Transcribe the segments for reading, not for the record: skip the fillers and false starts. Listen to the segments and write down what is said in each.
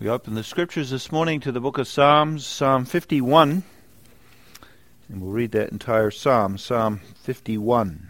We open the scriptures this morning to the book of Psalms, Psalm 51, and we'll read that entire psalm, Psalm 51.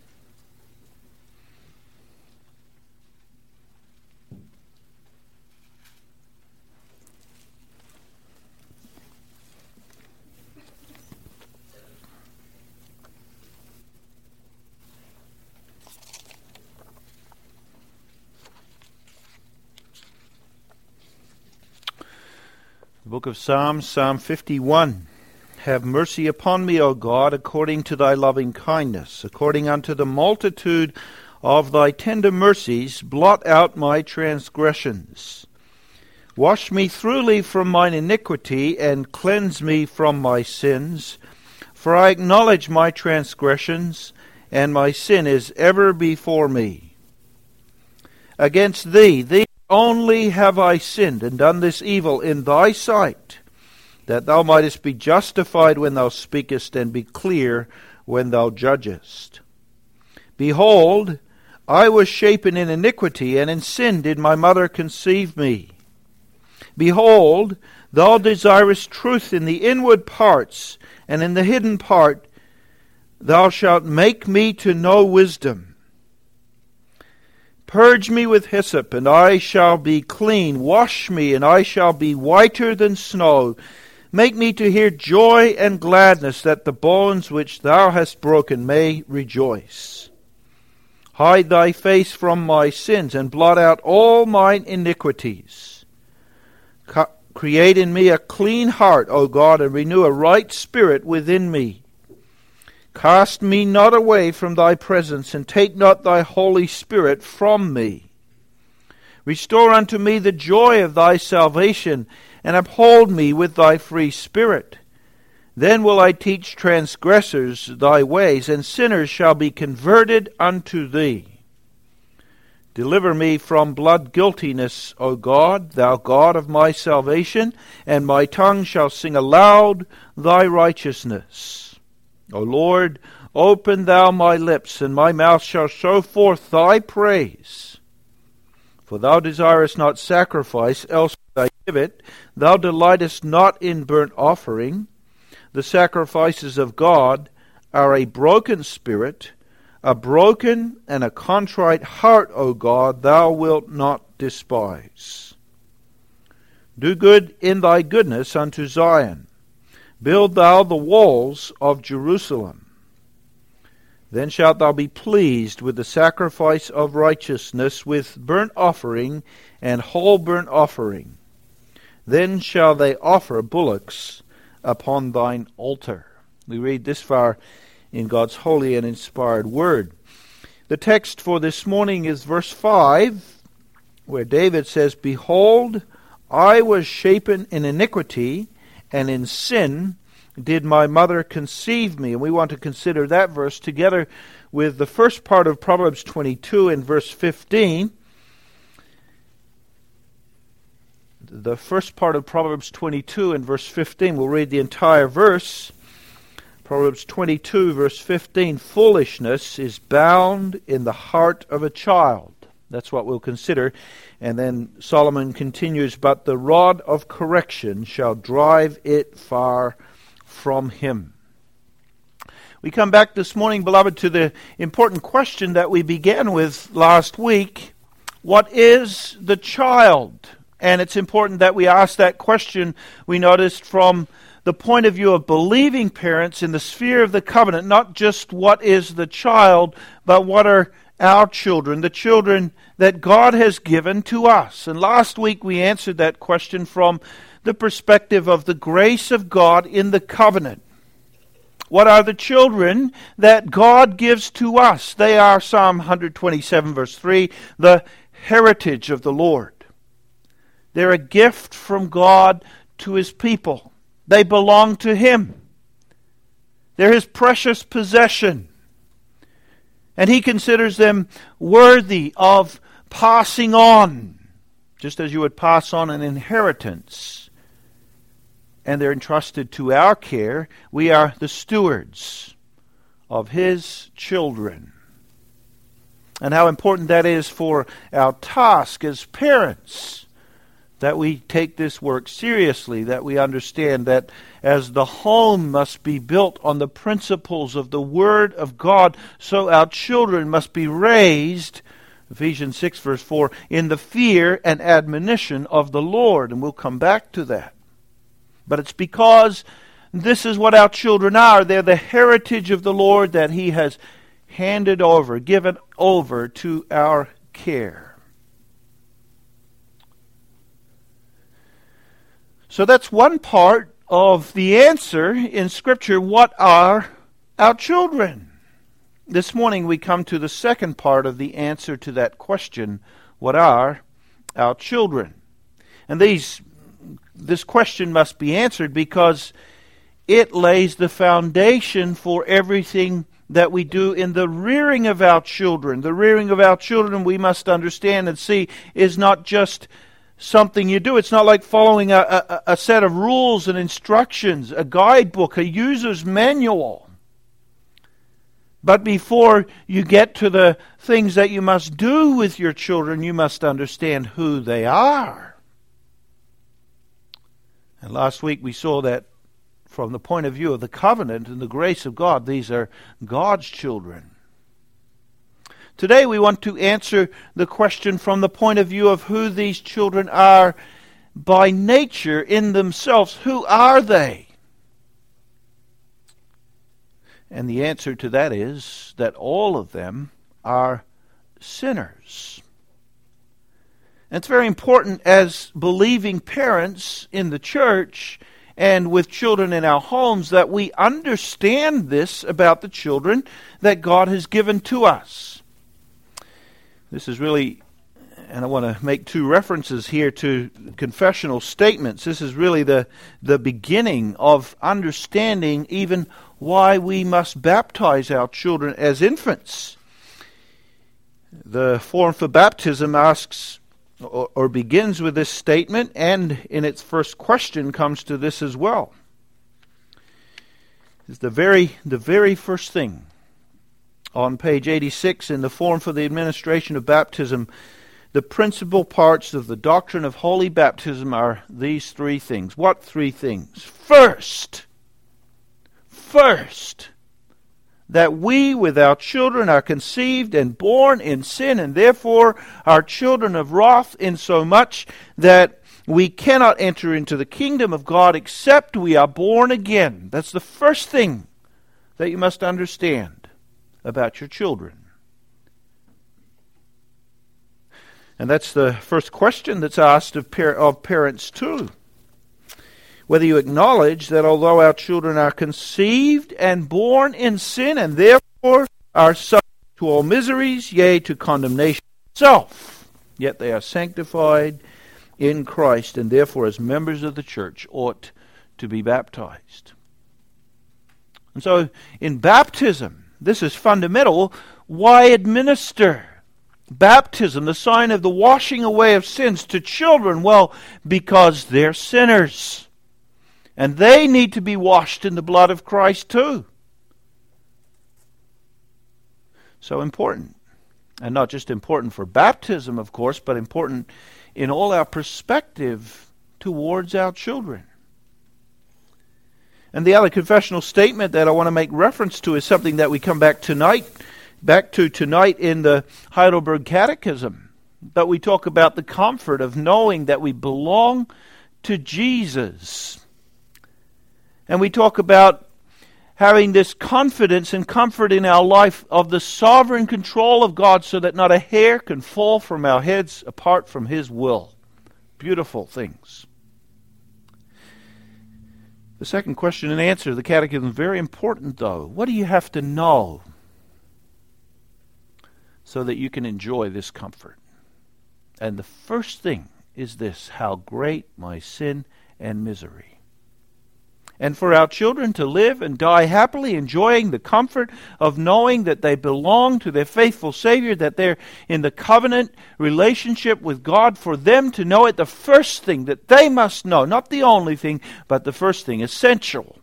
The book of Psalms, Psalm 51. Have mercy upon me, O God, according to thy loving kindness, according unto the multitude of thy tender mercies, blot out my transgressions. Wash me thoroughly from mine iniquity, and cleanse me from my sins. For I acknowledge my transgressions, and my sin is ever before me. Against thee only have I sinned, and done this evil in thy sight, that thou mightest be justified when thou speakest, and be clear when thou judgest. Behold, I was shapen in iniquity, and in sin did my mother conceive me. Behold, thou desirest truth in the inward parts, and in the hidden part thou shalt make me to know wisdom. Purge me with hyssop, and I shall be clean. Wash me, and I shall be whiter than snow. Make me to hear joy and gladness, that the bones which thou hast broken may rejoice. Hide thy face from my sins, and blot out all mine iniquities. Create in me a clean heart, O God, and renew a right spirit within me. Cast me not away from thy presence, and take not thy Holy Spirit from me. Restore unto me the joy of thy salvation, and uphold me with thy free spirit. Then will I teach transgressors thy ways, and sinners shall be converted unto thee. Deliver me from blood guiltiness, O God, thou God of my salvation, and my tongue shall sing aloud thy righteousness. O Lord, open thou my lips, and my mouth shall show forth thy praise. For thou desirest not sacrifice, else would I give it. Thou delightest not in burnt offering. The sacrifices of God are a broken spirit, a broken and a contrite heart, O God, thou wilt not despise. Do good in thy goodness unto Zion. Build thou the walls of Jerusalem. Then shalt thou be pleased with the sacrifice of righteousness, with burnt offering and whole burnt offering. Then shall they offer bullocks upon thine altar. We read this far in God's holy and inspired word. The text for this morning is verse 5, where David says, Behold, I was shapen in iniquity, and in sin did my mother conceive me. And we want to consider that verse together with the first part of Proverbs 22 in verse 15. The first part of Proverbs 22 in verse 15. We'll read the entire verse. Proverbs 22 verse 15. Foolishness is bound in the heart of a child. That's what we'll consider. And then Solomon continues, But the rod of correction shall drive it far from him. We come back this morning, beloved, to the important question that we began with last week. What is the child? And it's important that we ask that question, we noticed, from the point of view of believing parents in the sphere of the covenant, not just what is the child, but what are our children, the children that God has given to us. And last week we answered that question from the perspective of the grace of God in the covenant. What are the children that God gives to us? They are, Psalm 127 verse 3, the heritage of the Lord. They're a gift from God to His people. They belong to Him. They're His precious possession. And He considers them worthy of passing on, just as you would pass on an inheritance. And they're entrusted to our care. We are the stewards of His children. And how important that is for our task as parents, that we take this work seriously, that we understand that as the home must be built on the principles of the Word of God, so our children must be raised, Ephesians 6 verse 4, in the fear and admonition of the Lord. And we'll come back to that. But it's because this is what our children are. They're the heritage of the Lord that He has handed over, given over to our care. So that's one part of the answer in Scripture. What are our children? This morning we come to the second part of the answer to that question. What are our children? And this question must be answered because it lays the foundation for everything that we do in the rearing of our children. The rearing of our children, we must understand and see, is not just something you do. It's not like following a set of rules and instructions, a guidebook, a user's manual. But before you get to the things that you must do with your children, you must understand who they are. And last week we saw that from the point of view of the covenant and the grace of God, these are God's children. Today we want to answer the question from the point of view of who these children are by nature in themselves. Who are they? And the answer to that is that all of them are sinners. And it's very important as believing parents in the church and with children in our homes that we understand this about the children that God has given to us. This is really, and I want to make two references here to confessional statements. This is really the beginning of understanding even why we must baptize our children as infants. The form for baptism asks or begins with this statement, and in its first question comes to this as well. It's the very first thing on page 86 in the form for the administration of baptism. The principal parts of the doctrine of holy baptism are these three things. What three things? First, that we with our children are conceived and born in sin, and therefore are children of wrath, insomuch that we cannot enter into the kingdom of God except we are born again. That's the first thing that you must understand about your children. And that's the first question that's asked of parents too. Whether you acknowledge that although our children are conceived and born in sin, and therefore are subject to all miseries, yea, to condemnation itself, yet they are sanctified in Christ, and therefore as members of the church ought to be baptized. And so in baptism, this is fundamental. Why administer baptism, the sign of the washing away of sins, to children? Well, because they're sinners. And they need to be washed in the blood of Christ too. So important. And not just important for baptism, of course, but important in all our perspective towards our children. And the other confessional statement that I want to make reference to is something that we come back to tonight in the Heidelberg Catechism. But we talk about the comfort of knowing that we belong to Jesus. And we talk about having this confidence and comfort in our life of the sovereign control of God so that not a hair can fall from our heads apart from His will. Beautiful things. The second question and answer of the Catechism is very important, though. What do you have to know so that you can enjoy this comfort? And the first thing is this: how great my sin and misery. And for our children to live and die happily, enjoying the comfort of knowing that they belong to their faithful Savior, that they're in the covenant relationship with God, for them to know it, the first thing that they must know, not the only thing, but the first thing, essential,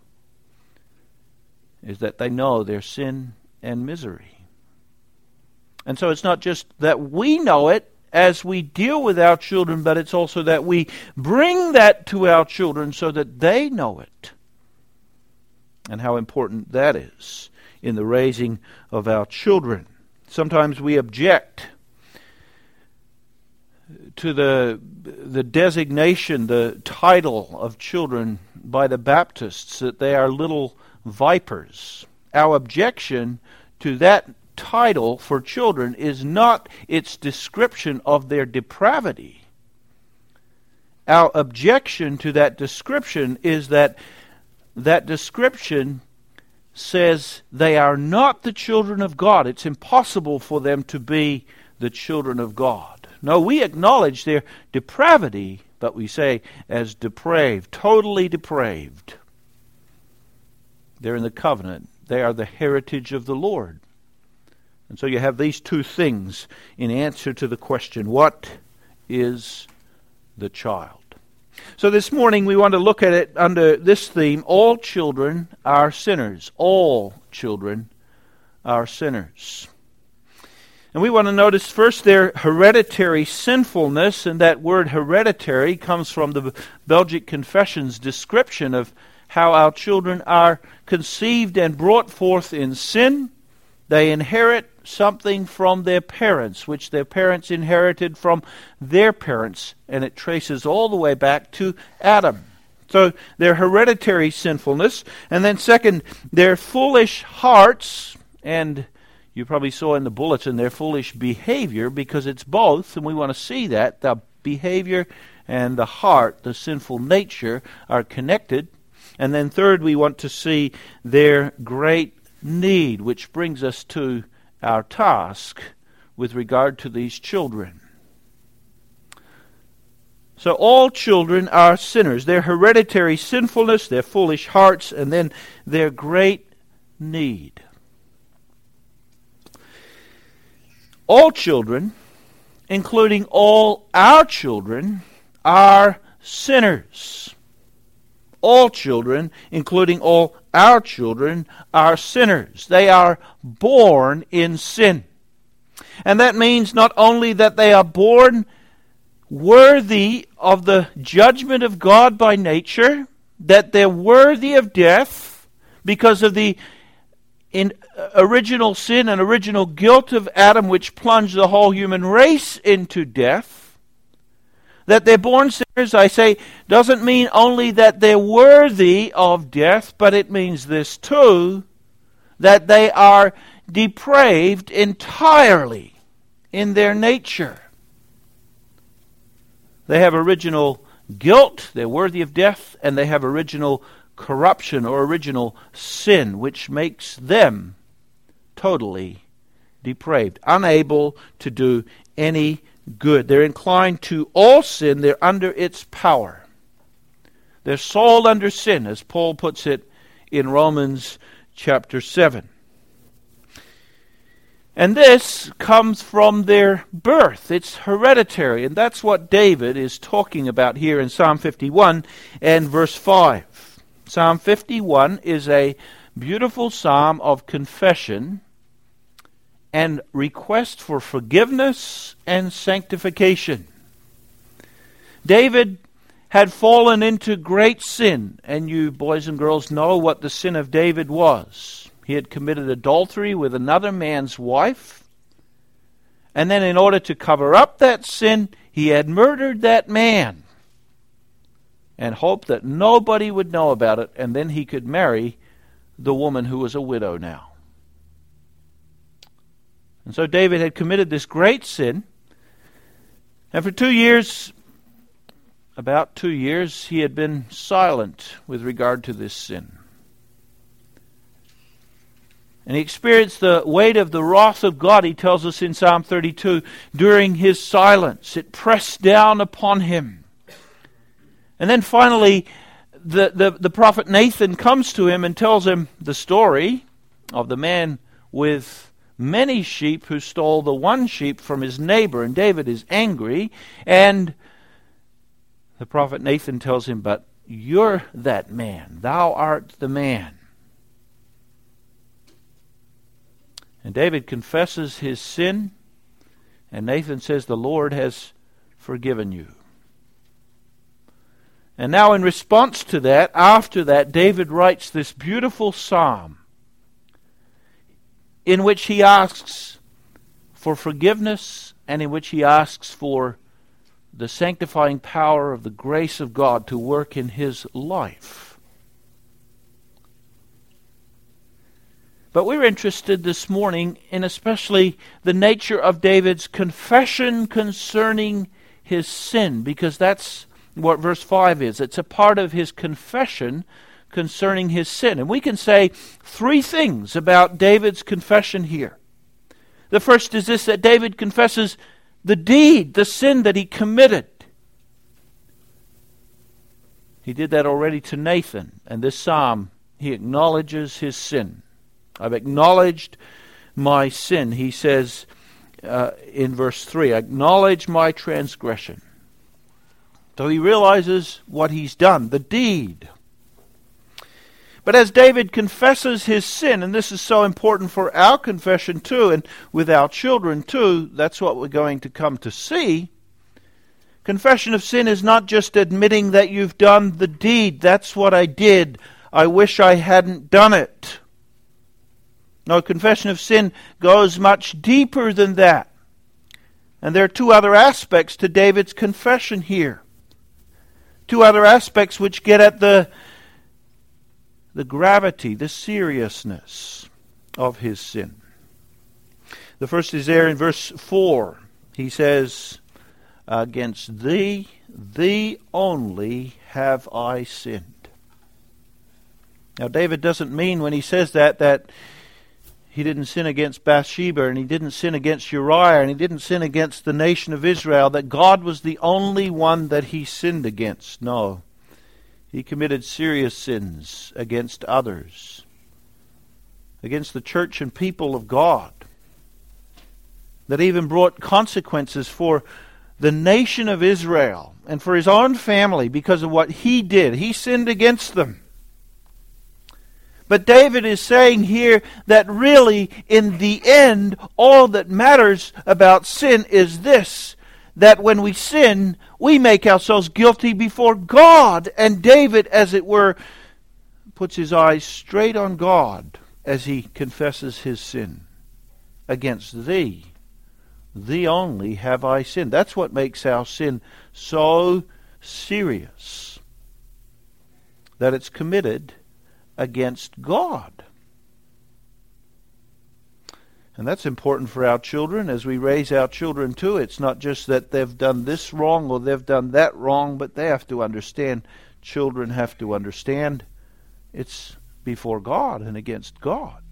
is that they know their sin and misery. And so it's not just that we know it as we deal with our children, but it's also that we bring that to our children so that they know it. And how important that is in the raising of our children. Sometimes we object to the designation, the title of children by the Baptists, that they are little vipers. Our objection to that title for children is not its description of their depravity. Our objection to that description is that description says they are not the children of God. It's impossible for them to be the children of God. No, we acknowledge their depravity, but we say as depraved, totally depraved. They're in the covenant. They are the heritage of the Lord. And so you have these two things in answer to the question, what is the child? So this morning we want to look at it under this theme, all children are sinners. All children are sinners. And we want to notice first their hereditary sinfulness, and that word hereditary comes from the Belgic Confession's description of how our children are conceived and brought forth in sin. They inherit something from their parents, which their parents inherited from their parents, and it traces all the way back to Adam. So their hereditary sinfulness, and then second, their foolish hearts, and you probably saw in the bulletin their foolish behavior, because it's both, and we want to see that. The behavior and the heart, the sinful nature, are connected. And then third, we want to see their great need, which brings us to our task with regard to these children. So all children are sinners. Their hereditary sinfulness, their foolish hearts, and then their great need. All children, including all our children, are sinners. All children, including all our children, are sinners. They are born in sin. And that means not only that they are born worthy of the judgment of God by nature, that they're worthy of death because of the original sin and original guilt of Adam, which plunged the whole human race into death. That they're born sinners, I say, doesn't mean only that they're worthy of death, but it means this too, that they are depraved entirely in their nature. They have original guilt, they're worthy of death, and they have original corruption or original sin, which makes them totally depraved, unable to do any good. They're inclined to all sin. They're under its power. They're sold under sin, as Paul puts it in Romans chapter 7. And this comes from their birth. It's hereditary, and that's what David is talking about here in Psalm 51 and verse 5. Psalm 51 is a beautiful psalm of confession and request for forgiveness and sanctification. David had fallen into great sin, and you boys and girls know what the sin of David was. He had committed adultery with another man's wife, and then in order to cover up that sin, he had murdered that man and hoped that nobody would know about it, and then he could marry the woman who was a widow now. And so David had committed this great sin, and for about 2 years, he had been silent with regard to this sin. And he experienced the weight of the wrath of God, he tells us in Psalm 32, during his silence. It pressed down upon him. And then finally, the prophet Nathan comes to him and tells him the story of the man with many sheep who stole the one sheep from his neighbor. And David is angry, and the prophet Nathan tells him, but you're that man. Thou art the man. And David confesses his sin, And Nathan says, the Lord has forgiven you. And now in response to that, after that, David writes this beautiful psalm in which he asks for forgiveness and in which he asks for the sanctifying power of the grace of God to work in his life. But we're interested this morning in especially the nature of David's confession concerning his sin, because that's what verse 5 is. It's a part of his confession concerning his sin. And we can say three things about David's confession here. The first is this, that David confesses the deed, the sin that he committed. He did that already to Nathan. And this psalm, he acknowledges his sin. I've acknowledged my sin, he says in verse 3. I acknowledge my transgression. So he realizes what he's done, the deed. But as David confesses his sin, and this is so important for our confession too, and with our children too, that's what we're going to come to see. Confession of sin is not just admitting that you've done the deed. That's what I did. I wish I hadn't done it. No, confession of sin goes much deeper than that. And there are two other aspects to David's confession here. Two other aspects which get at the gravity, the seriousness of his sin. The first is there in verse 4. He says, against thee only have I sinned. Now David doesn't mean when he says that he didn't sin against Bathsheba, and he didn't sin against Uriah, and he didn't sin against the nation of Israel, that God was the only one that he sinned against. No. He committed serious sins against others, against the church and people of God, that even brought consequences for the nation of Israel and for his own family because of what he did. He sinned against them. But David is saying here that really, in the end, all that matters about sin is this, that when we sin, we make ourselves guilty before God. And David, as it were, puts his eyes straight on God as he confesses his sin. Against thee only have I sinned. That's what makes our sin so serious, that it's committed against God. And that's important for our children as we raise our children too. It's not just that they've done this wrong or they've done that wrong, but they have to understand, children have to understand, it's before God and against God.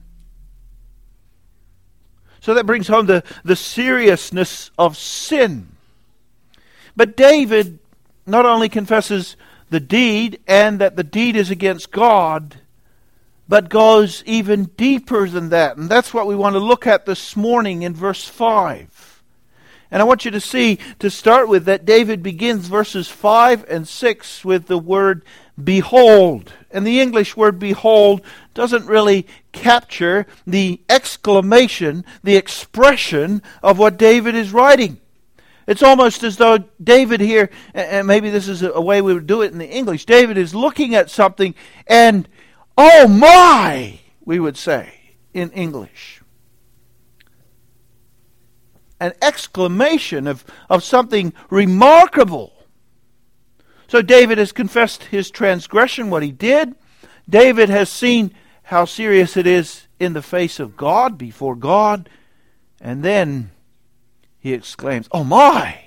So that brings home the seriousness of sin. But David not only confesses the deed and that the deed is against God, but goes even deeper than that. And that's what we want to look at this morning in verse 5. And I want you to see, to start with, that David begins verses 5 and 6 with the word behold. And the English word behold doesn't really capture the exclamation, the expression of what David is writing. It's almost as though David here, and maybe this is a way we would do it in the English, David is looking at something and, oh my, we would say in English. An exclamation of something remarkable. So David has confessed his transgression, what he did. David has seen how serious it is in the face of God, before God. And then he exclaims, oh my!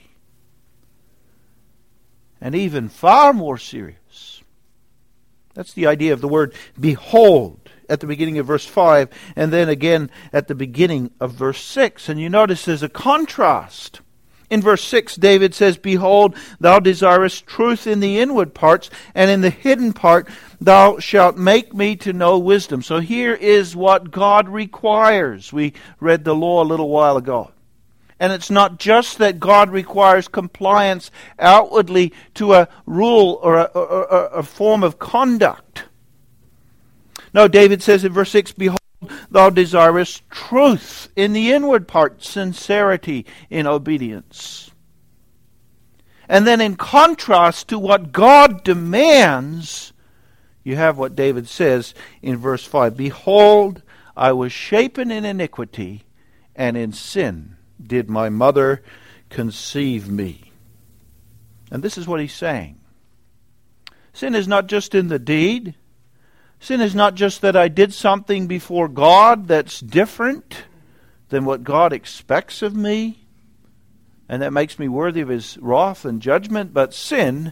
And even far more serious. That's the idea of the word behold at the beginning of verse 5 and then again at the beginning of verse 6. And you notice there's a contrast. In verse 6, David says, behold, thou desirest truth in the inward parts, and in the hidden part thou shalt make me to know wisdom. So here is what God requires. We read the law a little while ago. And it's not just that God requires compliance outwardly to a rule or a form of conduct. No, David says in verse 6, behold, thou desirest truth in the inward part, sincerity in obedience. And then in contrast to what God demands, you have what David says in verse 5. Behold, I was shapen in iniquity, and in sin did my mother conceive me. And this is what he's saying. Sin is not just in the deed. Sin is not just that I did something before God that's different than what God expects of me, and that makes me worthy of His wrath and judgment. But sin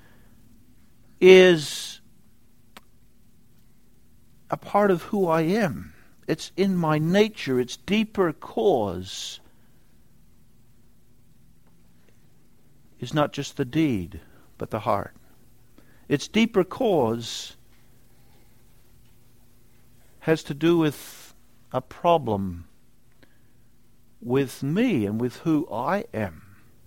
is a part of who I am. It's in my nature. Its deeper cause is not just the deed, but the heart. Its deeper cause has to do with a problem with me and with who I am.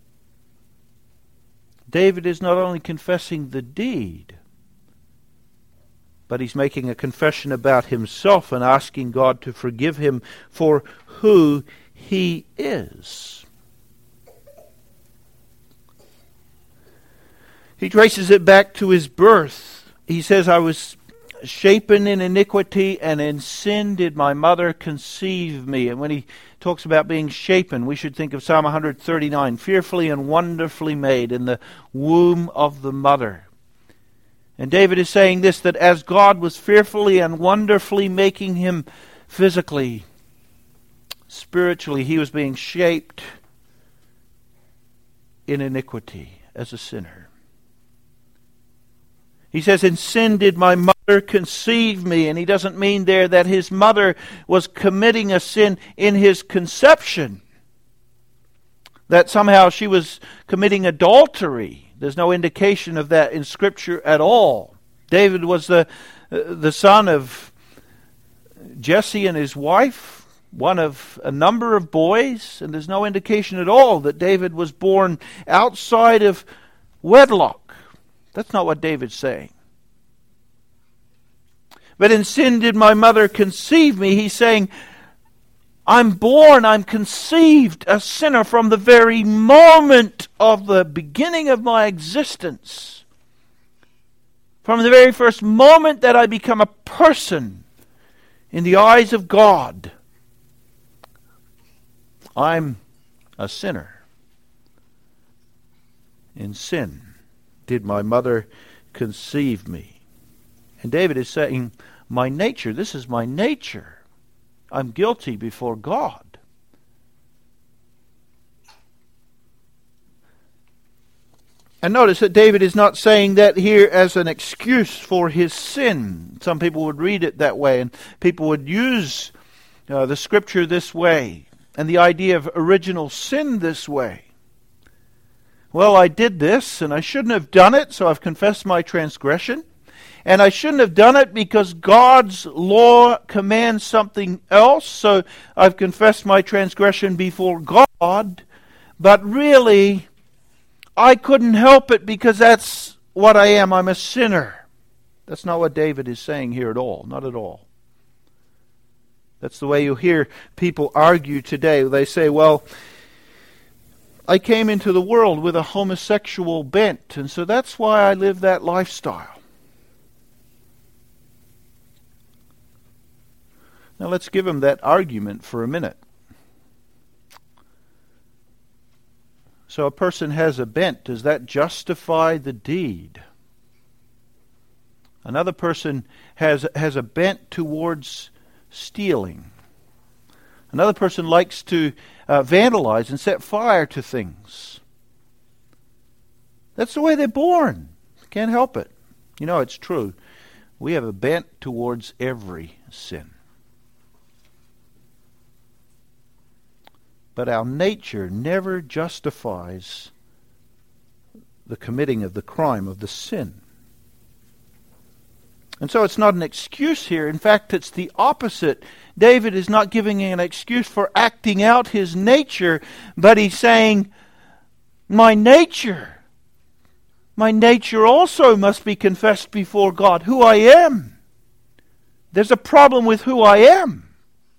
David is not only confessing the deed, but he's making a confession about himself and asking God to forgive him for who he is. He traces it back to his birth. He says, I was shapen in iniquity, and in sin did my mother conceive me. And when he talks about being shapen, we should think of Psalm 139, fearfully and wonderfully made in the womb of the mother. And David is saying this, that as God was fearfully and wonderfully making him physically, spiritually, he was being shaped in iniquity as a sinner. He says, in sin did my mother conceive me. And he doesn't mean there that his mother was committing a sin in his conception, that somehow she was committing adultery. There's no indication of that in Scripture at all. David was the son of Jesse and his wife, one of a number of boys, and there's no indication at all that David was born outside of wedlock. That's not what David's saying. But in sin did my mother conceive me. He's saying, I'm born, I'm conceived a sinner from the very moment of the beginning of my existence. From the very first moment that I become a person in the eyes of God, I'm a sinner. In sin did my mother conceive me. And David is saying, my nature, this is my nature. I'm guilty before God. And notice that David is not saying that here as an excuse for his sin. Some people would read it that way, and people would use the Scripture this way, and the idea of original sin this way. Well, I did this, and I shouldn't have done it, so I've confessed my transgression. And I shouldn't have done it because God's law commands something else, so I've confessed my transgression before God. But really, I couldn't help it because that's what I am. I'm a sinner. That's not what David is saying here at all. Not at all. That's the way you hear people argue today. They say, well, I came into the world with a homosexual bent, and so that's why I live that lifestyle. Now let's give him that argument for a minute. So a person has a bent. Does that justify the deed? Another person has a bent towards stealing. Another person likes to vandalize and set fire to things. That's the way they're born. Can't help it. You know, it's true. We have a bent towards every sin. But our nature never justifies the committing of the crime, of the sin. And so it's not an excuse here. In fact, it's the opposite. David is not giving an excuse for acting out his nature, but he's saying, my nature also must be confessed before God, who I am. There's a problem with who I am.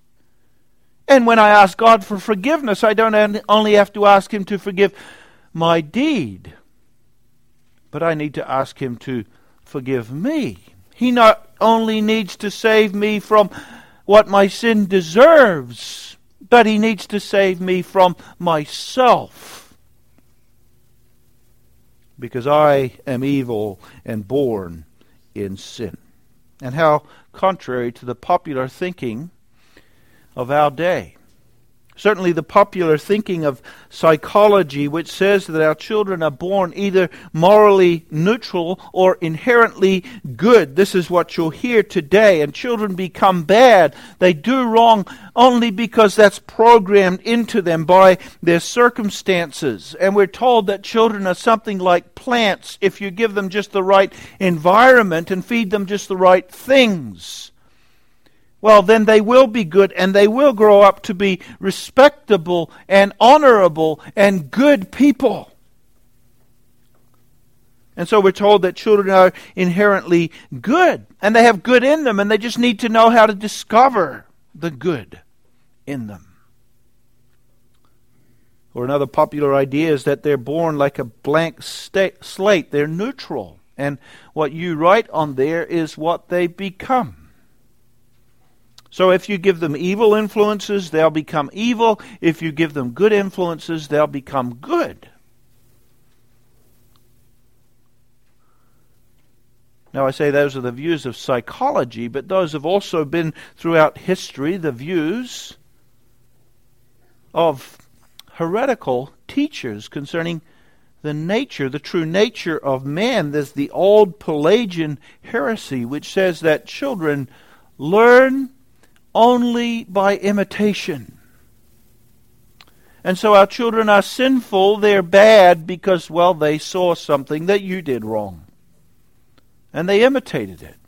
And when I ask God for forgiveness, I don't only have to ask Him to forgive my deed, but I need to ask Him to forgive me. He not only needs to save me from what my sin deserves, but He needs to save me from myself. Because I am evil and born in sin. And how contrary to the popular thinking of our day. Certainly the popular thinking of psychology, which says that our children are born either morally neutral or inherently good. This is what you'll hear today. And children become bad. They do wrong only because that's programmed into them by their circumstances. And we're told that children are something like plants if you give them just the right environment and feed them just the right things. Well, then they will be good and they will grow up to be respectable and honorable and good people. And so we're told that children are inherently good and they have good in them and they just need to know how to discover the good in them. Or another popular idea is that they're born like a blank slate. They're neutral. And what you write on there is what they become. So if you give them evil influences, they'll become evil. If you give them good influences, they'll become good. Now I say those are the views of psychology, but those have also been throughout history the views of heretical teachers concerning the true nature of man. There's the old Pelagian heresy, which says that children learn only by imitation. And so our children are sinful, they're bad because, well, they saw something that you did wrong. And they imitated it.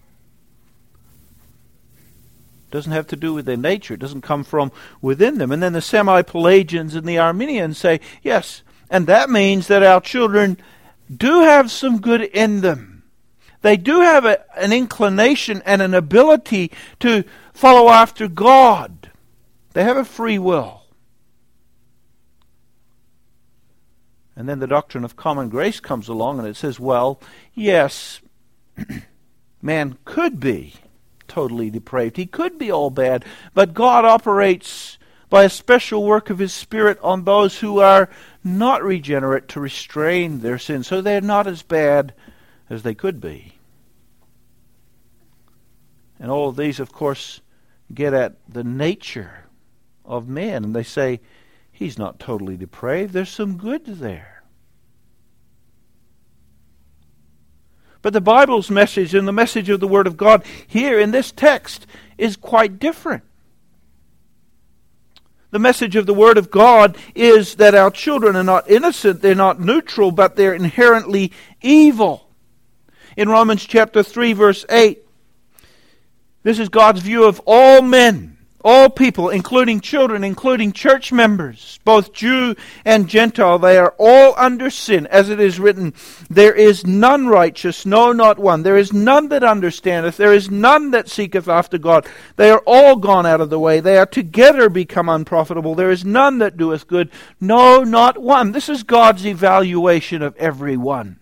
It doesn't have to do with their nature. It doesn't come from within them. And then the semi-Pelagians and the Arminians say, yes, and that means that our children do have some good in them. They do have an inclination and an ability to follow after God. They have a free will. And then the doctrine of common grace comes along and it says, well, yes, man could be totally depraved. He could be all bad. But God operates by a special work of His Spirit on those who are not regenerate to restrain their sins. So they're not as bad as they could be. And all of these, of course, get at the nature of man. And they say, he's not totally depraved. There's some good there. But the Bible's message and the message of the Word of God here in this text is quite different. The message of the Word of God is that our children are not innocent, they're not neutral, but they're inherently evil. In Romans chapter 3, verse 8, this is God's view of all men, all people, including children, including church members, both Jew and Gentile. They are all under sin, as it is written, there is none righteous, no, not one. There is none that understandeth, there is none that seeketh after God. They are all gone out of the way. They are together become unprofitable. There is none that doeth good, no, not one. This is God's evaluation of everyone.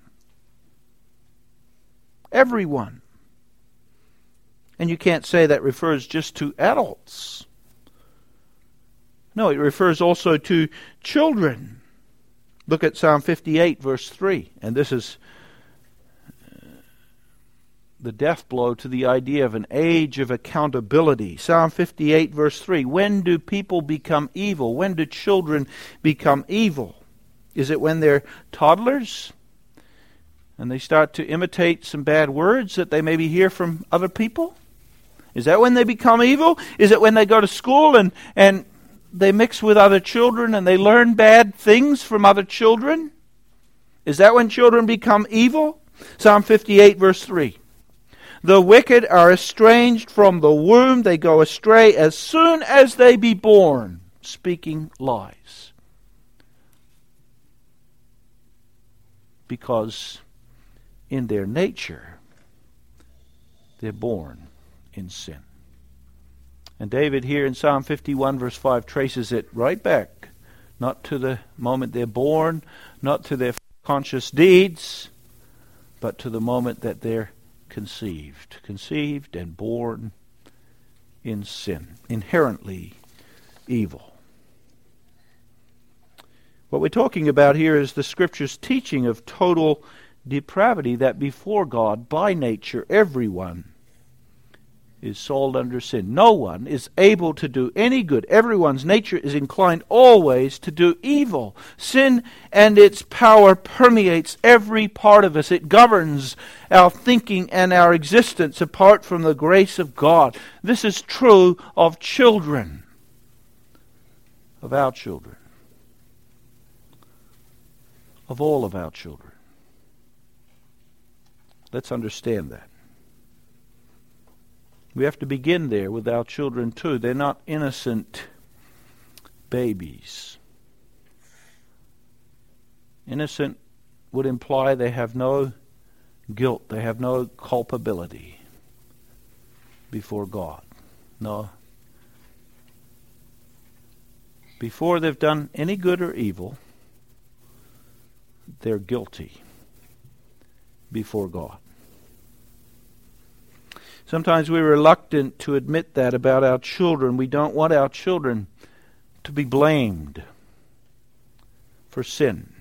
Everyone. And you can't say that refers just to adults. No, it refers also to children. Look at Psalm 58, verse 3. And this is the death blow to the idea of an age of accountability. Psalm 58, verse 3. When do people become evil? When do children become evil? Is it when they're toddlers? And they start to imitate some bad words that they maybe hear from other people? Is that when they become evil? Is it when they go to school and they mix with other children and they learn bad things from other children? Is that when children become evil? Psalm 58 verse 3. The wicked are estranged from the womb. They go astray as soon as they be born, speaking lies. Because in their nature, they're born in sin. And David here in Psalm 51 verse 5 traces it right back, not to the moment they're born, not to their conscious deeds, but to the moment that they're conceived and born in sin, inherently evil. What we're talking about here is the Scripture's teaching of total depravity, that before God, by nature, everyone is sold under sin. No one is able to do any good. Everyone's nature is inclined always to do evil. Sin and its power permeates every part of us. It governs our thinking and our existence apart from the grace of God. This is true of children, of our children, of all of our children. Let's understand that. We have to begin there with our children too. They're not innocent babies. Innocent would imply they have no guilt, they have no culpability before God. No. Before they've done any good or evil, they're guilty before God. Sometimes we're reluctant to admit that about our children. We don't want our children to be blamed for sin.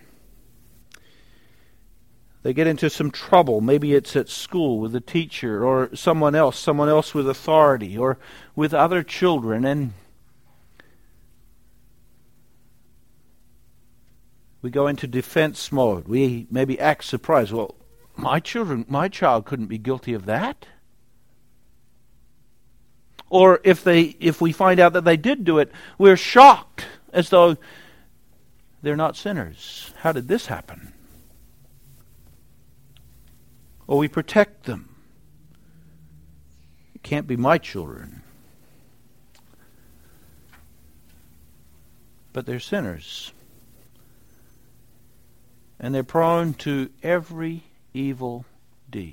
They get into some trouble. Maybe it's at school with a teacher or someone else with authority, or with other children, and we go into defense mode. We maybe act surprised. Well, my child couldn't be guilty of that. Or if we find out that they did do it, we're shocked as though they're not sinners. How did this happen? Or we protect them. It can't be my children. But they're sinners. And they're prone to every evil deed.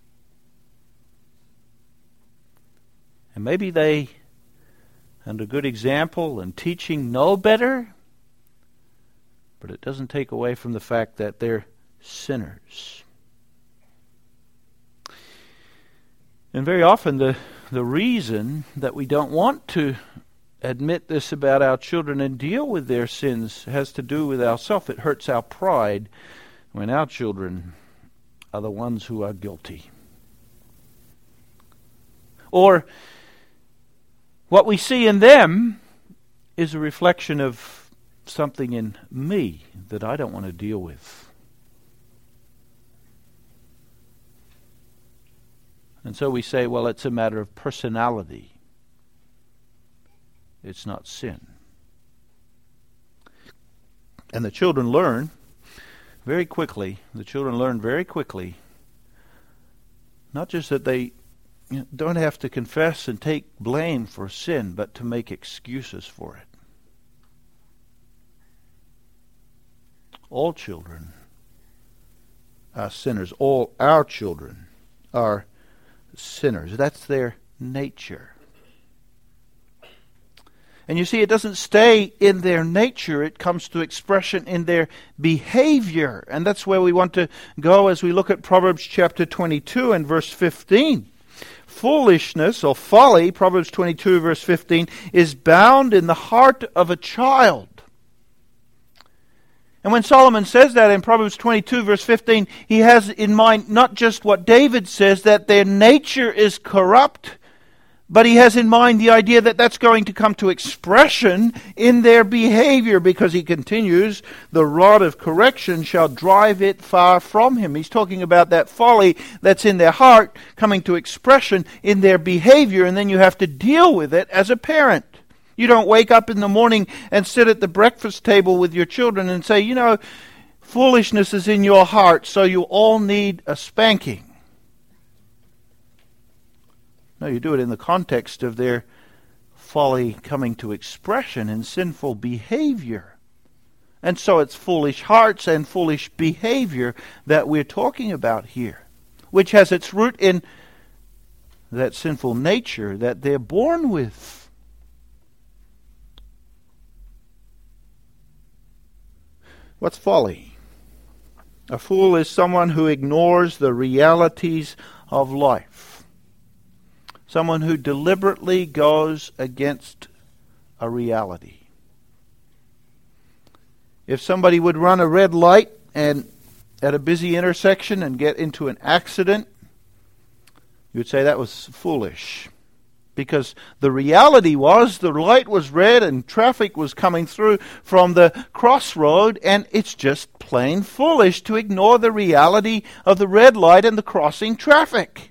And maybe they, under good example and teaching, know better, but it doesn't take away from the fact that they're sinners. And very often the reason that we don't want to admit this about our children and deal with their sins has to do with ourselves. It hurts our pride when our children are the ones who are guilty. Or what we see in them is a reflection of something in me that I don't want to deal with. And so we say, well, it's a matter of personality. It's not sin. And the children learn very quickly, not just that they don't have to confess and take blame for sin, but to make excuses for it. All children are sinners. All our children are sinners. That's their nature. And you see, it doesn't stay in their nature. It comes to expression in their behavior. And that's where we want to go as we look at Proverbs chapter 22 and verse 15. Foolishness or folly, Proverbs 22 verse 15, is bound in the heart of a child. And when Solomon says that in Proverbs 22 verse 15, he has in mind not just what David says, that their nature is corrupt, but he has in mind the idea that that's going to come to expression in their behavior, because he continues, the rod of correction shall drive it far from him. He's talking about that folly that's in their heart coming to expression in their behavior, and then you have to deal with it as a parent. You don't wake up in the morning and sit at the breakfast table with your children and say, foolishness is in your heart, so you all need a spanking. No, you do it in the context of their folly coming to expression in sinful behavior. And so it's foolish hearts and foolish behavior that we're talking about here, which has its root in that sinful nature that they're born with. What's folly? A fool is someone who ignores the realities of life. Someone who deliberately goes against a reality. If somebody would run a red light and at a busy intersection and get into an accident, you would say that was foolish. Because the reality was the light was red and traffic was coming through from the crossroad, and it's just plain foolish to ignore the reality of the red light and the crossing traffic.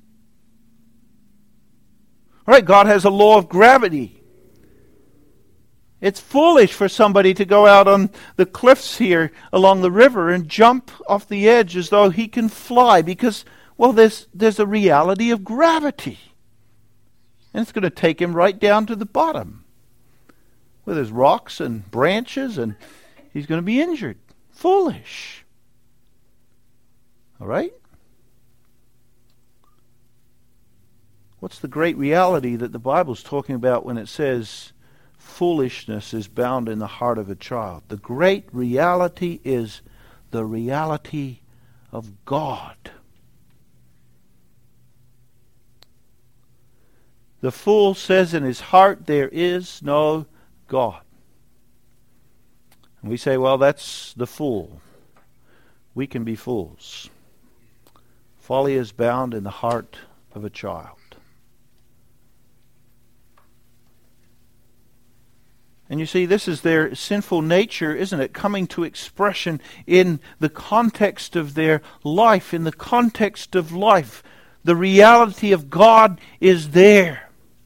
All right, God has a law of gravity. It's foolish for somebody to go out on the cliffs here along the river and jump off the edge as though he can fly because, well, there's a reality of gravity. And it's going to take him right down to the bottom where there's rocks and branches and he's going to be injured. Foolish. All right? What's the great reality that the Bible's talking about when it says foolishness is bound in the heart of a child? The great reality is the reality of God. The fool says in his heart, there is no God. And we say, well, that's the fool. We can be fools. Folly is bound in the heart of a child. And you see, this is their sinful nature, isn't it? Coming to expression in the context of their life, in the context of life. The reality of God is there.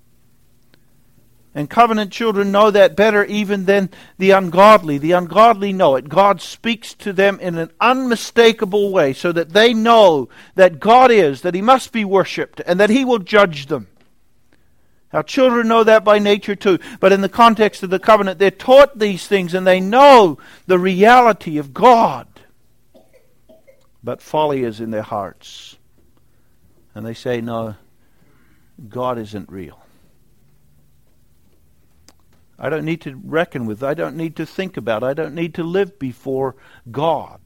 And covenant children know that better even than the ungodly. The ungodly know it. God speaks to them in an unmistakable way so that they know that God is, that He must be worshipped, and that He will judge them. Our children know that by nature too. But in the context of the covenant, they're taught these things and they know the reality of God. But folly is in their hearts. And they say, no, God isn't real. I don't need to reckon with, I don't need to think about, I don't need to live before God.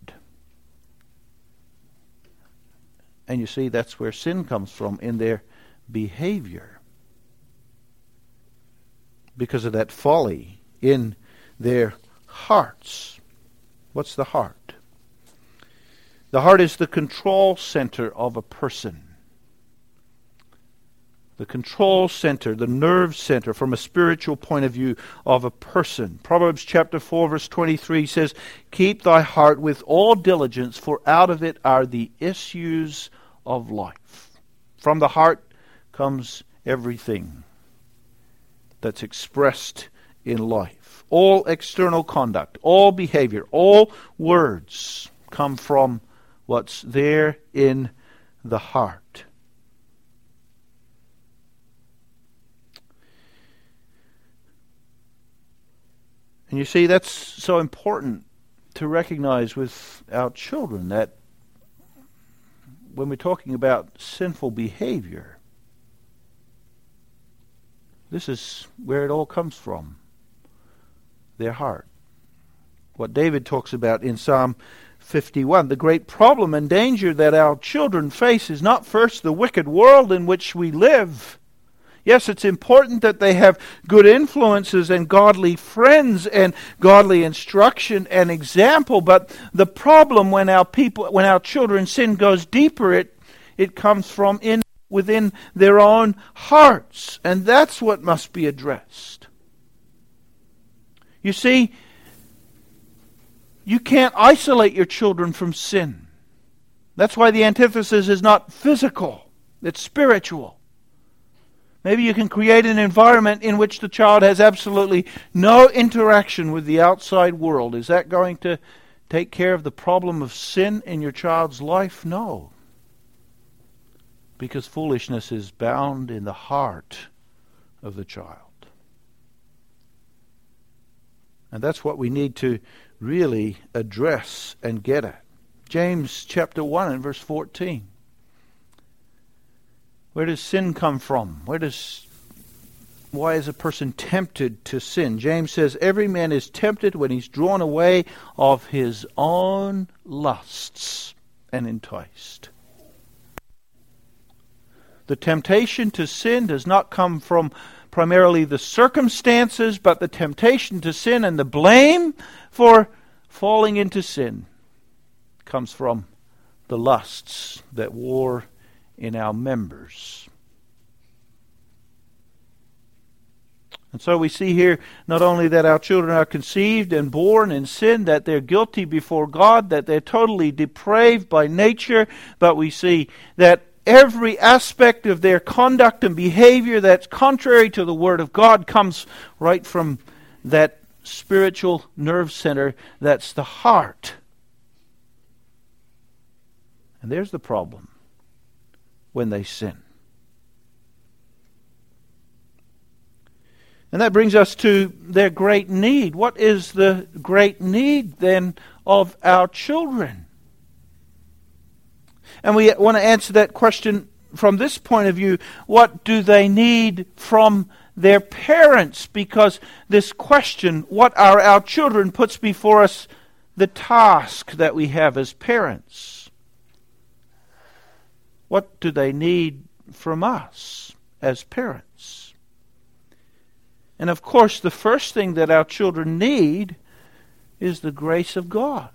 And you see, that's where sin comes from, in their behavior. Because of that folly in their hearts. What's the heart? The heart is the control center of a person. The control center, the nerve center from a spiritual point of view of a person. Proverbs chapter 4 verse 23 says, keep thy heart with all diligence, for out of it are the issues of life. From the heart comes everything that's expressed in life. All external conduct, all behavior, all words come from what's there in the heart. And you see, that's so important to recognize with our children, that when we're talking about sinful behavior, this is where it all comes from. Their heart. What David talks about in Psalm 51. The great problem and danger that our children face is not first the wicked world in which we live. Yes, it's important that they have good influences and godly friends and godly instruction and example, but the problem when our children sin goes deeper, it comes from within their own hearts, and that's what must be addressed. You see, you can't isolate your children from sin. That's why the antithesis is not physical, it's spiritual. Maybe you can create an environment in which the child has absolutely no interaction with the outside world. Is that going to take care of the problem of sin in your child's life? No. Because foolishness is bound in the heart of the child. And that's what we need to really address and get at. James chapter 1 and verse 14. Where does sin come from? Where does Why is a person tempted to sin? James says, every man is tempted when he's drawn away of his own lusts and enticed. The temptation to sin does not come from primarily the circumstances, but the temptation to sin and the blame for falling into sin comes from the lusts that war in our members. And so we see here not only that our children are conceived and born in sin, that they're guilty before God, that they're totally depraved by nature, but we see that every aspect of their conduct and behavior that's contrary to the Word of God comes right from that spiritual nerve center that's the heart. And there's the problem when they sin. And that brings us to their great need. What is the great need then of our children? And we want to answer that question from this point of view. What do they need from their parents? Because this question, what are our children, puts before us the task that we have as parents. What do they need from us as parents? And of course, the first thing that our children need is the grace of God.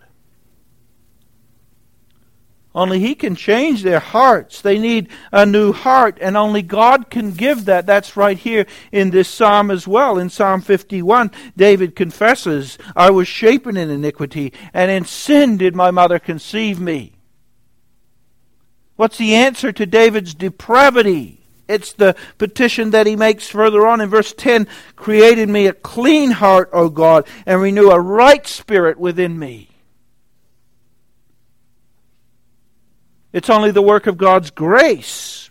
Only He can change their hearts. They need a new heart, and only God can give that. That's right here in this psalm as well. In Psalm 51, David confesses, I was shapen in iniquity, and in sin did my mother conceive me. What's the answer to David's depravity? It's the petition that he makes further on in verse 10, create in me a clean heart, O God, and renew a right spirit within me. It's only the work of God's grace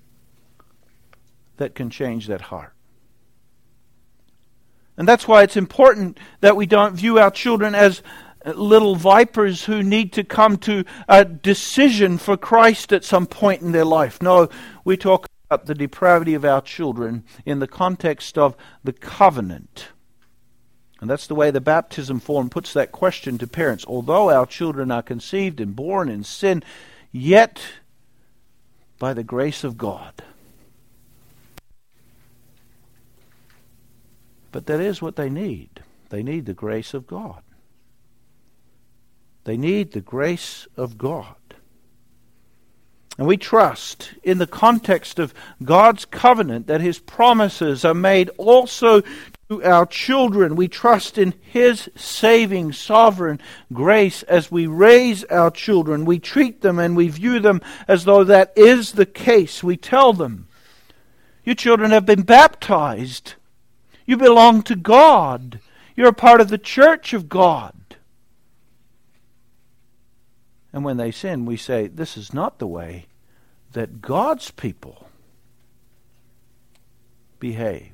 that can change that heart. And that's why it's important that we don't view our children as little vipers who need to come to a decision for Christ at some point in their life. No, we talk about the depravity of our children in the context of the covenant. And that's the way the baptism form puts that question to parents. Although our children are conceived and born in sin, yet by the grace of God. But that is what they need. They need the grace of God. They need the grace of God. And we trust in the context of God's covenant that His promises are made also to our children. We trust in His saving, sovereign grace as we raise our children. We treat them and we view them as though that is the case. We tell them, your children have been baptized. You belong to God. You're a part of the church of God. And when they sin, we say, this is not the way that God's people behave.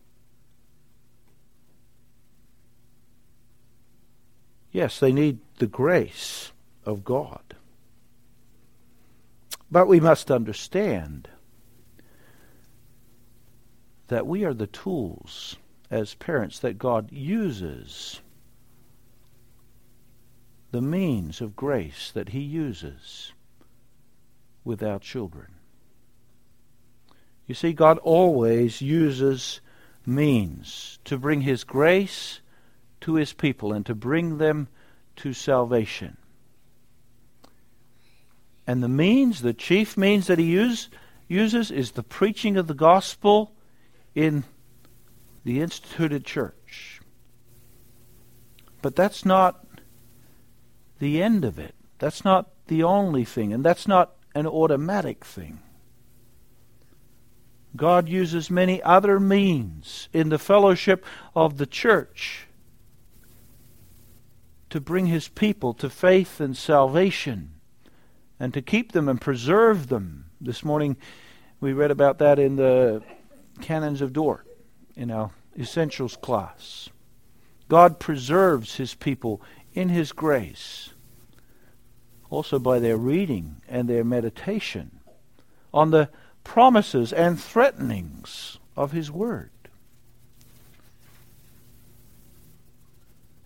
Yes, they need the grace of God. But we must understand that we are the tools as parents that God uses, the means of grace that He uses with our children. You see, God always uses means to bring His grace to His people and to bring them to salvation. And the means, the chief means that He uses is the preaching of the gospel in the instituted church. But that's not the end of it. That's not the only thing, and that's not an automatic thing. God uses many other means in the fellowship of the church to bring His people to faith and salvation and to keep them and preserve them. This morning we read about that in the Canons of Dort in our Essentials class. God preserves His people in His grace, also by their reading and their meditation on the promises and threatenings of His Word.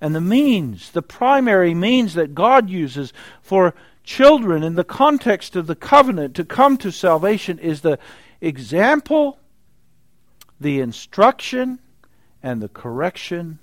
And the primary means that God uses for children in the context of the covenant to come to salvation is the example, the instruction, and the correction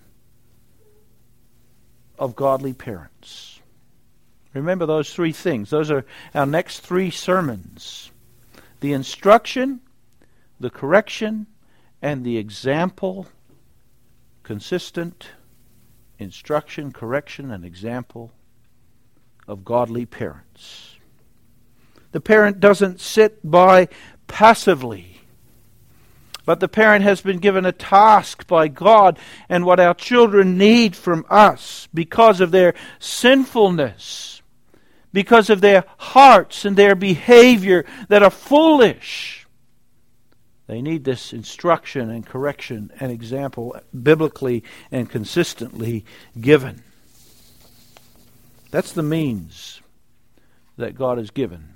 of godly parents. Remember those three things. Those are our next three sermons. The instruction, the correction, and the example. Consistent instruction, correction, and example of godly parents. The parent doesn't sit by passively, but the parent has been given a task by God, and what our children need from us because of their sinfulness, because of their hearts and their behavior that are foolish. They need this instruction and correction and example biblically and consistently given. That's the means that God has given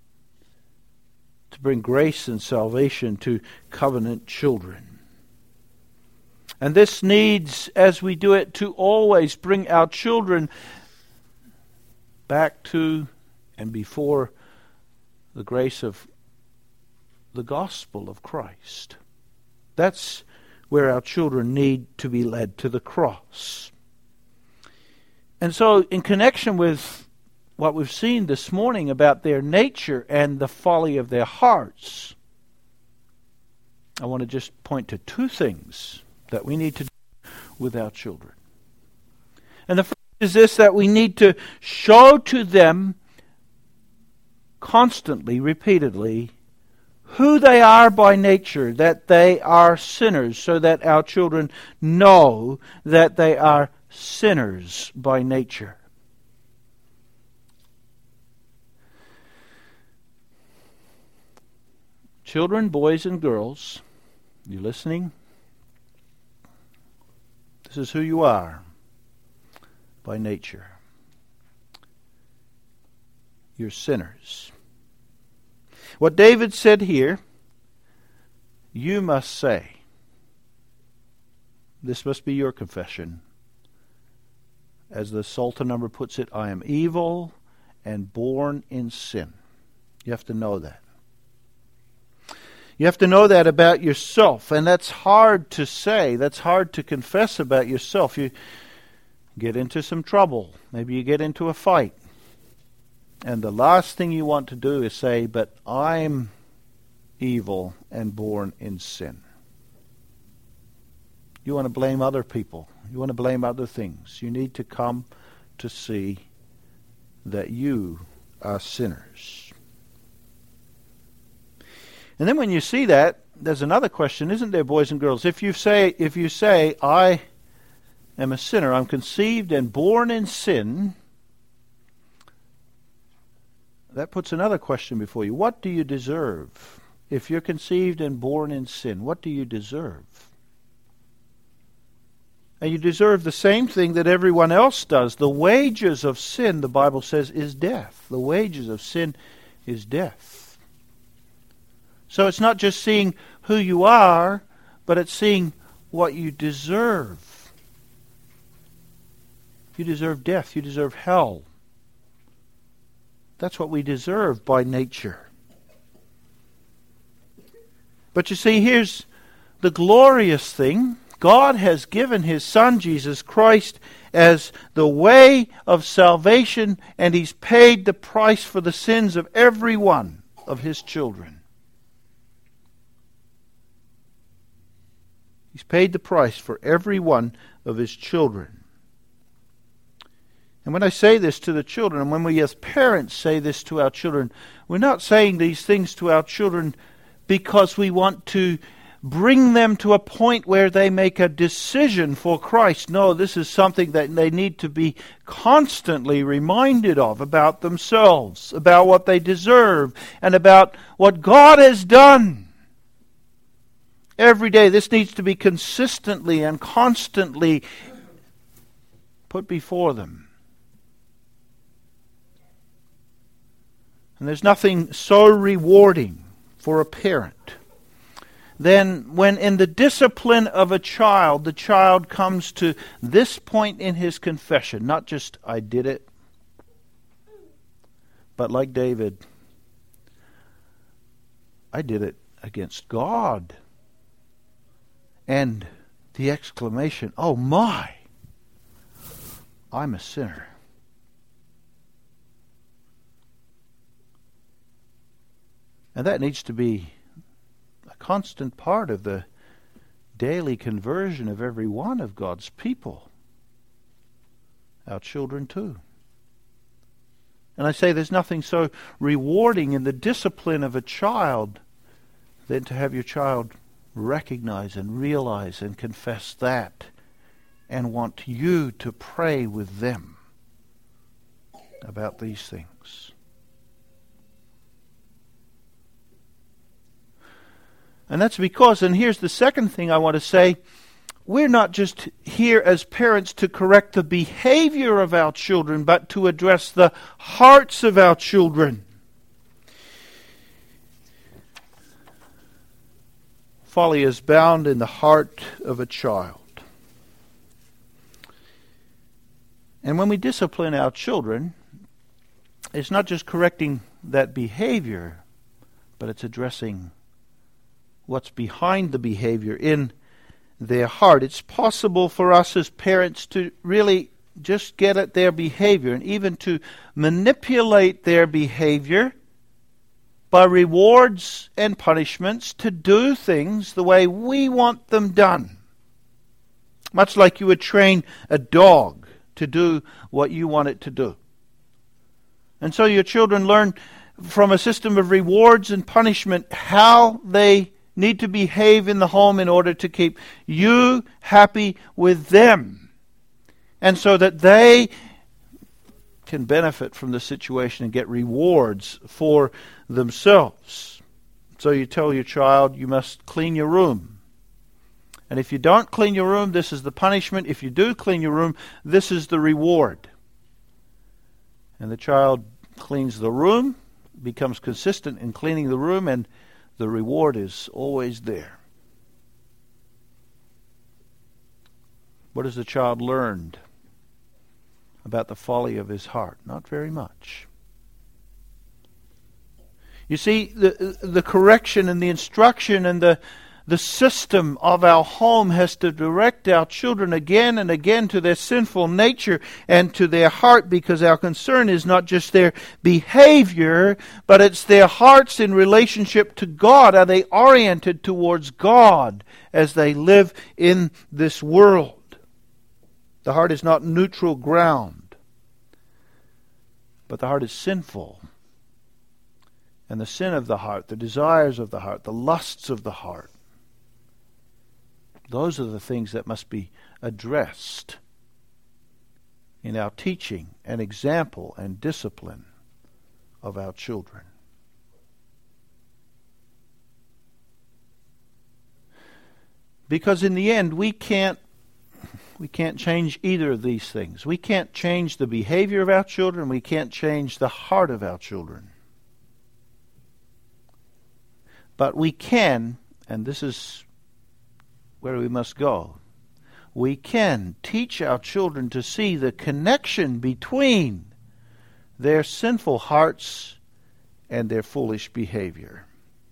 to bring grace and salvation to covenant children. And this needs, as we do it, to always bring our children back to and before the grace of the gospel of Christ. That's where our children need to be led, to the cross. And so in connection with what we've seen this morning about their nature and the folly of their hearts, I want to just point to two things that we need to do with our children. And the first is this, that we need to show to them constantly, repeatedly, who they are by nature, that they are sinners, so that our children know that they are sinners by nature. Children, boys and girls, you listening? This is who you are by nature. You're sinners. What David said here, you must say. This must be your confession. As the Psalter number puts it, I am evil and born in sin. You have to know that. You have to know that about yourself, and that's hard to say. That's hard to confess about yourself. You get into some trouble. Maybe you get into a fight. And the last thing you want to do is say, but I'm evil and born in sin. You want to blame other people. You want to blame other things. You need to come to see that you are sinners. And then when you see that, there's another question, isn't there, boys and girls? If you say, I am a sinner, I'm conceived and born in sin, that puts another question before you. What do you deserve? If you're conceived and born in sin, what do you deserve? And you deserve the same thing that everyone else does. The wages of sin, the Bible says, is death. The wages of sin is death. So it's not just seeing who you are, but it's seeing what you deserve. You deserve death. You deserve hell. That's what we deserve by nature. But you see, here's the glorious thing. God has given His Son, Jesus Christ, as the way of salvation, and He's paid the price for the sins of every one of His children. He's paid the price for every one of His children. And when I say this to the children, and when we as parents say this to our children, we're not saying these things to our children because we want to bring them to a point where they make a decision for Christ. No, this is something that they need to be constantly reminded of about themselves, about what they deserve, and about what God has done. Every day, this needs to be consistently and constantly put before them. And there's nothing so rewarding for a parent then when in the discipline of a child, the child comes to this point in his confession, not just, I did it, but like David, I did it against God. And the exclamation, oh my, I'm a sinner. And that needs to be a constant part of the daily conversion of every one of God's people. Our children too. And I say there's nothing so rewarding in the discipline of a child than to have your child recognize and realize and confess that and want you to pray with them about these things. And that's because, and here's the second thing I want to say, we're not just here as parents to correct the behavior of our children, but to address the hearts of our children. Folly is bound in the heart of a child. And when we discipline our children, it's not just correcting that behavior, but it's addressing what's behind the behavior in their heart. It's possible for us as parents to really just get at their behavior and even to manipulate their behavior by rewards and punishments to do things the way we want them done. Much like you would train a dog to do what you want it to do. And so your children learn from a system of rewards and punishment how they need to behave in the home in order to keep you happy with them. And so that they can benefit from the situation and get rewards for themselves. So you tell your child, you must clean your room. And if you don't clean your room, this is the punishment. If you do clean your room, this is the reward. And the child cleans the room, becomes consistent in cleaning the room, and the reward is always there. What has the child learned about the folly of his heart? Not very much. You see, the correction and the instruction and the system of our home has to direct our children again and again to their sinful nature and to their heart, because our concern is not just their behavior, but it's their hearts in relationship to God. Are they oriented towards God as they live in this world? The heart is not neutral ground, but the heart is sinful. And the sin of the heart, the desires of the heart, the lusts of the heart, those are the things that must be addressed in our teaching and example and discipline of our children. Because in the end, we can't change either of these things. We can't change the behavior of our children. We can't change the heart of our children. But we can, and this is where we must go, we can teach our children to see the connection between their sinful hearts and their foolish behavior.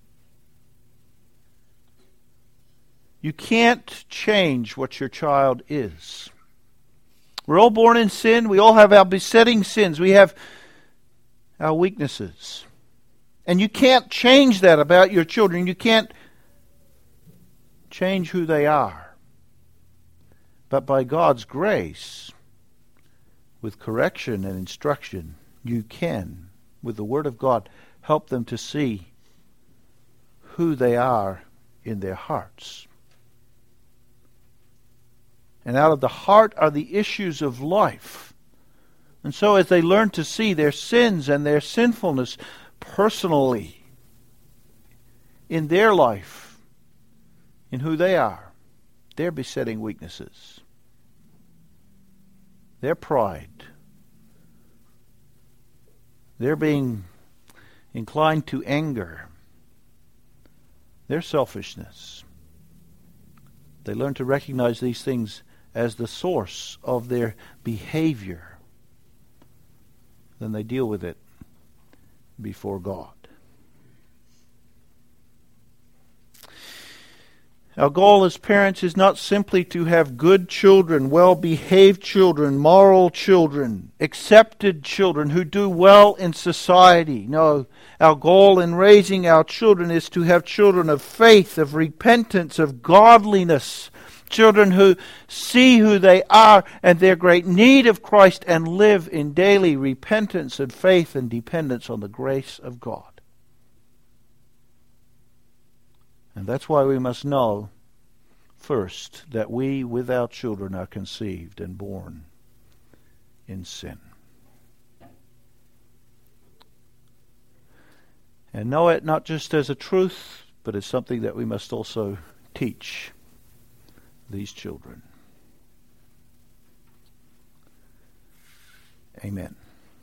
You can't change what your child is. We're all born in sin. We all have our besetting sins. We have our weaknesses. And you can't change that about your children. You can't change who they are. But by God's grace, with correction and instruction, you can, with the Word of God, help them to see who they are in their hearts. And out of the heart are the issues of life. And so as they learn to see their sins and their sinfulness personally in their life, in who they are, their besetting weaknesses, their pride, their being inclined to anger, their selfishness. They learn to recognize these things as the source of their behavior. Then they deal with it before God. Our goal as parents is not simply to have good children, well-behaved children, moral children, accepted children who do well in society. No, our goal in raising our children is to have children of faith, of repentance, of godliness, children who see who they are and their great need of Christ and live in daily repentance and faith and dependence on the grace of God. And that's why we must know, first, that we, with our children, are conceived and born in sin. And know it not just as a truth, but as something that we must also teach these children. Amen.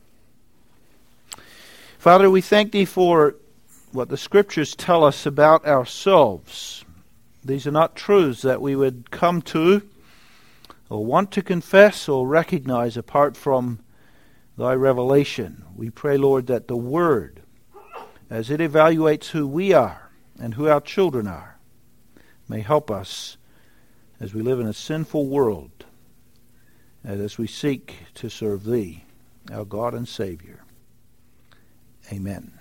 Father, we thank Thee for what the Scriptures tell us about ourselves. These are not truths that we would come to or want to confess or recognize apart from Thy revelation. We pray, Lord, that the Word, as it evaluates who we are and who our children are, may help us as we live in a sinful world and as we seek to serve Thee, our God and Savior. Amen.